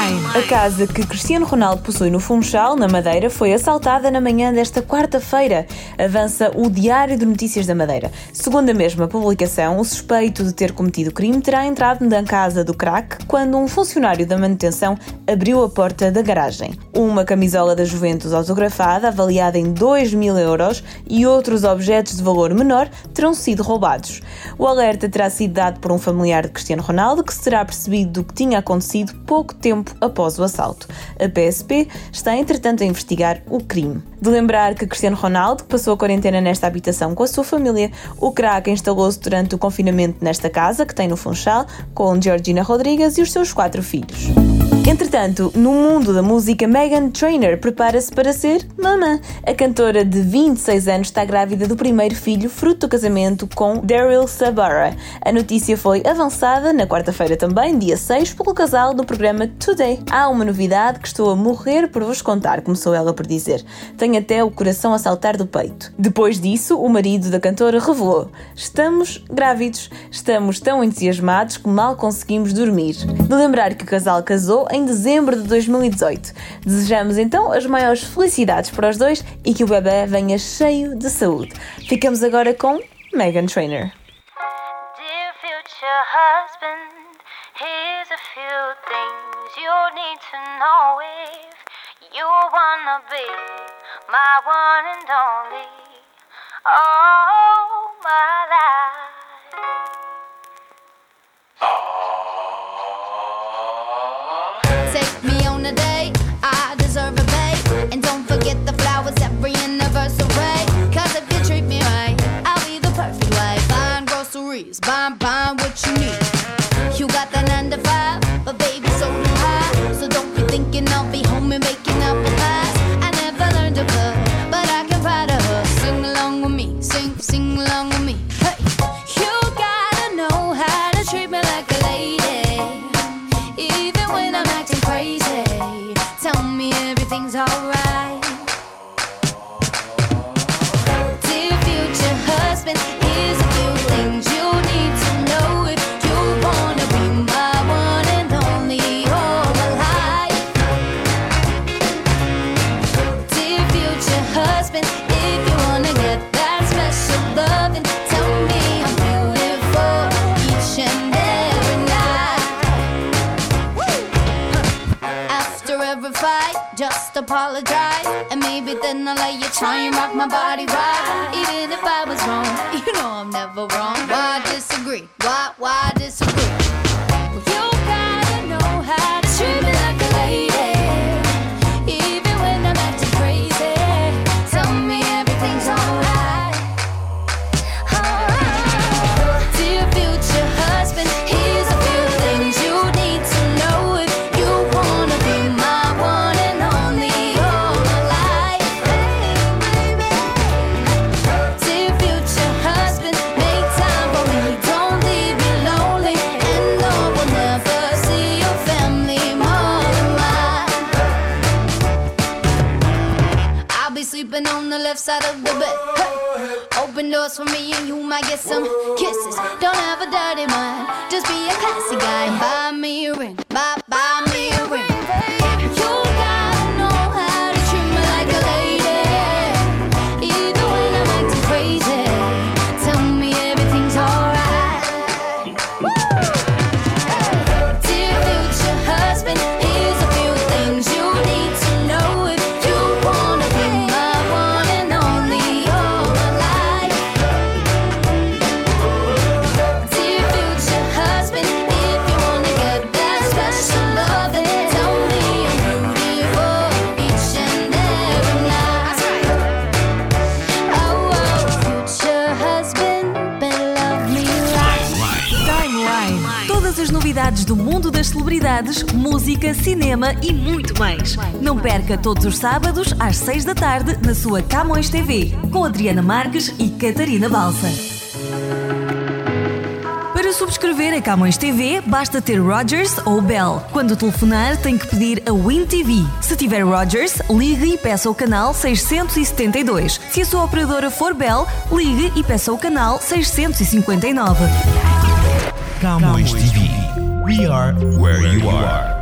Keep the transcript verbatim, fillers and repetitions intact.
Timeline. A casa que Cristiano Ronaldo possui no Funchal, na Madeira, foi assaltada na manhã desta quarta-feira. Avança o Diário de Notícias da Madeira. Segundo a mesma publicação, o suspeito de ter cometido crime terá entrado na casa do crack quando um funcionário da manutenção abriu a porta da garagem. Uma camisola da Juventus autografada, avaliada em dois mil euros, e outros objetos de valor menor terão sido roubados. O alerta terá sido dado por um familiar de Cristiano Ronaldo, que se terá percebido do que tinha acontecido pouco tempo após o assalto. A P S P está, entretanto, a investigar o crime. De lembrar que Cristiano Ronaldo, que passou a quarentena nesta habitação com a sua família, o craque instalou-se durante o confinamento nesta casa, que tem no Funchal, com Georgina Rodrigues e os seus quatro filhos. Entretanto, no mundo da música, Meghan Trainor prepara-se para ser mamã. A cantora de vinte e seis anos está grávida do primeiro filho, fruto do casamento com Daryl Sabara. A notícia foi avançada na quarta-feira também, dia seis, pelo casal no programa Today. Há uma novidade que estou a morrer por vos contar, começou ela por dizer. Tenho até o coração a saltar do peito. Depois disso, o marido da cantora revelou: estamos grávidos, estamos tão entusiasmados que mal conseguimos dormir. De lembrar que o casal casou em dezembro de dois mil e dezoito. Desejamos então as maiores felicidades para os dois e que o bebê venha cheio de saúde. Ficamos agora com Meghan Trainor. Dear future husband, here's a few things you need to know if you wanna be my one and only, all my life. Take me on a date, I deserve a babe. And don't forget the flowers every anniversary. Cause if you treat me right, I'll be the perfect wife. Buying groceries, buying, buying what you need. You got that nine to five, but baby so do I. So don't be thinking I'll be home and making up a pies. I never learned to cook, but I can ride a hook. Sing along with me, sing, sing along with me. Hey, you gotta know how to treat me like a lady. Even when I'm acting crazy, tell me everything's alright. Dear future husband, here's a few things you need to know if you wanna be my one and only all my life. Dear future husband, if you wanna get that special loving, tell me I'm beautiful each and every night. After every fight, just apologize, and maybe then I'll let you try and rock my body right. Even if I was wrong, you know I'm never wrong. Why disagree? Why, why disagree? Well, you gotta know how to treat me like a lady. Even when I'm acting crazy, tell me everything's alright. Alright. Dear future husband, here's a few things you need to know if you wanna be my one and only all my life. Dear future husband, make time for me, don't leave me lonely, and Lord will never see your family more than mine. I'll be sleeping on the left side of the bed. Hey. Open doors for me and you might get some kisses. Don't have a dirty mind, just be a classy guy. Buy me a ring, buy, buy me a ring. You gotta know how to treat me like a lady. Even when I'm acting crazy, tell me everything's alright. Dear future husband, here's a few things you need to know if you wanna be my one and only all my life. Dear future husband, if you wanna get that special loving, tell me I'm beautiful each and every night. Oh, oh, future husband, better love me right. Timeline. Todas as novidades do mundo das celebridades, música, cinema e muito mais. Não perca todos os sábados às seis da tarde na sua Camões T V, com Adriana Marques e Catarina Balsa. Para subscrever a Camões T V, basta ter Rogers ou Bell. Quando telefonar, tem que pedir a Win T V. Se tiver Rogers, ligue e peça o canal seiscentos e setenta e dois. Se a sua operadora for Bell, ligue e peça o canal seiscentos e cinquenta e nove. Camões T V. We are where you are.